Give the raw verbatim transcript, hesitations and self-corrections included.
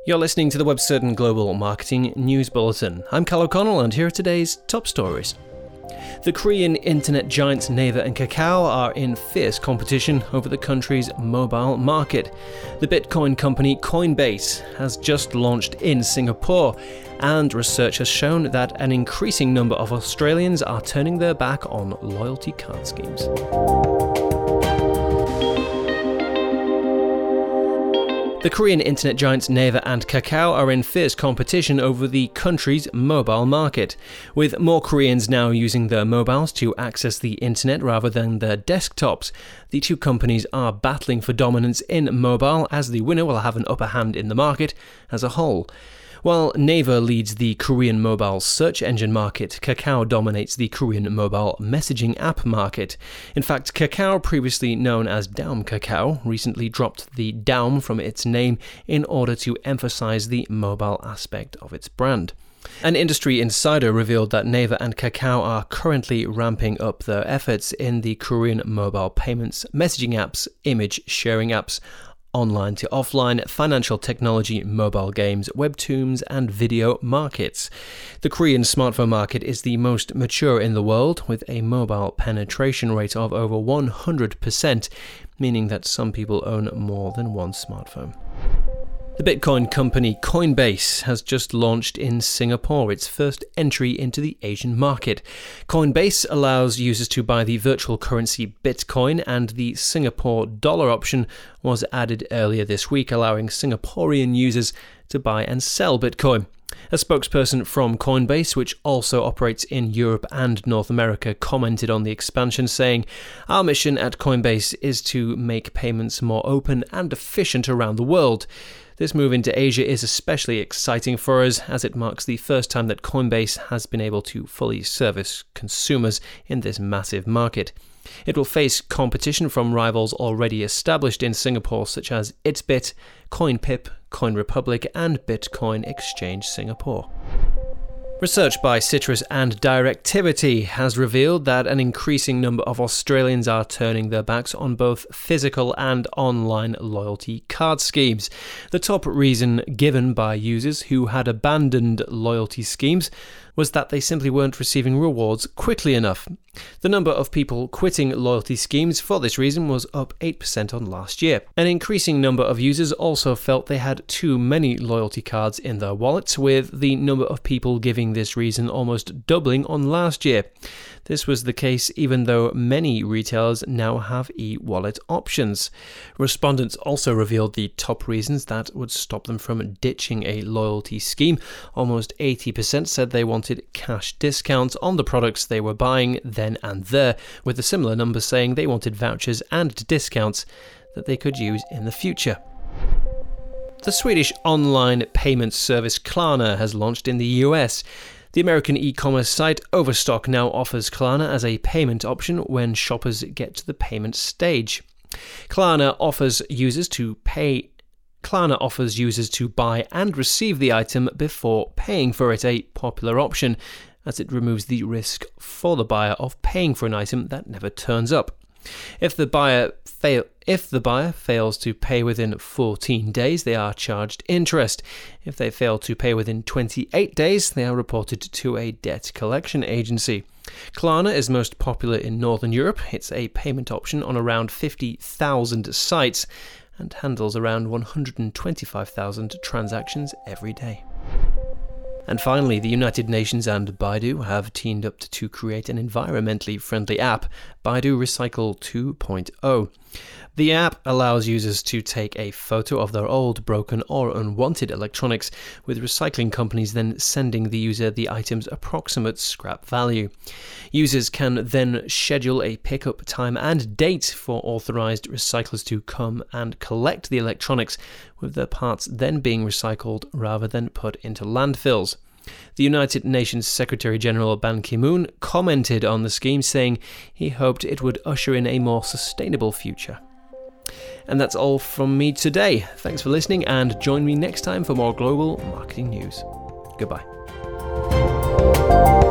You're listening to the WebCertain Global Marketing News Bulletin. I'm Cal O'Connell, and here are today's top stories. The Korean internet giants Naver and Kakao are in fierce competition over the country's mobile market. The Bitcoin company Coinbase has just launched in Singapore, and research has shown that an increasing number of Australians are turning their back on loyalty card schemes. The Korean internet giants Naver and Kakao are in fierce competition over the country's mobile market. With more Koreans now using their mobiles to access the internet rather than their desktops, the two companies are battling for dominance in mobile, as the winner will have an upper hand in the market as a whole. While Naver leads the Korean mobile search engine market, Kakao dominates the Korean mobile messaging app market. In fact, Kakao, previously known as Daum Kakao, recently dropped the Daum from its name in order to emphasize the mobile aspect of its brand. An industry insider revealed that Naver and Kakao are currently ramping up their efforts in the Korean mobile payments, messaging apps, image sharing apps, online to offline, financial technology, mobile games, webtoons, and video markets. The Korean smartphone market is the most mature in the world, with a mobile penetration rate of over one hundred percent, meaning that some people own more than one smartphone. The Bitcoin company Coinbase has just launched in Singapore, its first entry into the Asian market. Coinbase allows users to buy the virtual currency Bitcoin, and the Singapore dollar option was added earlier this week, allowing Singaporean users to buy and sell Bitcoin. A spokesperson from Coinbase, which also operates in Europe and North America, commented on the expansion, saying, "Our mission at Coinbase is to make payments more open and efficient around the world. This move into Asia is especially exciting for us, as it marks the first time that Coinbase has been able to fully service consumers in this massive market. It will face competition from rivals already established in Singapore, such as Itsbit, CoinPip, CoinRepublic, and Bitcoin Exchange Singapore." Research by Citrus and Directivity has revealed that an increasing number of Australians are turning their backs on both physical and online loyalty card schemes. The top reason given by users who had abandoned loyalty schemes was that they simply weren't receiving rewards quickly enough. The number of people quitting loyalty schemes for this reason was up eight percent on last year. An increasing number of users also felt they had too many loyalty cards in their wallets, with the number of people giving this reason almost doubling on last year. This was the case even though many retailers now have e-wallet options. Respondents also revealed the top reasons that would stop them from ditching a loyalty scheme. Almost eighty percent said they wanted cash discounts on the products they were buying then and there, with a similar number saying they wanted vouchers and discounts that they could use in the future. The Swedish online payment service Klarna has launched in the U S. The American e-commerce site Overstock now offers Klarna as a payment option when shoppers get to the payment stage. Klarna offers users to pay Klarna offers users to buy and receive the item before paying for it, a popular option, as it removes the risk for the buyer of paying for an item that never turns up. If the buyer fail, if the buyer fails to pay within fourteen days, they are charged interest. If they fail to pay within twenty-eight days, they are reported to a debt collection agency. Klarna is most popular in Northern Europe. It's a payment option on around fifty thousand sites and handles around one hundred twenty-five thousand transactions every day. And finally, the United Nations and Baidu have teamed up to create an environmentally friendly app, Baidu Recycle two point oh. The app allows users to take a photo of their old, broken, or unwanted electronics, with recycling companies then sending the user the item's approximate scrap value. Users can then schedule a pickup time and date for authorized recyclers to come and collect the electronics, with their parts then being recycled rather than put into landfills. The United Nations Secretary-General Ban Ki-moon commented on the scheme, saying he hoped it would usher in a more sustainable future. And that's all from me today. Thanks for listening, and join me next time for more global marketing news. Goodbye.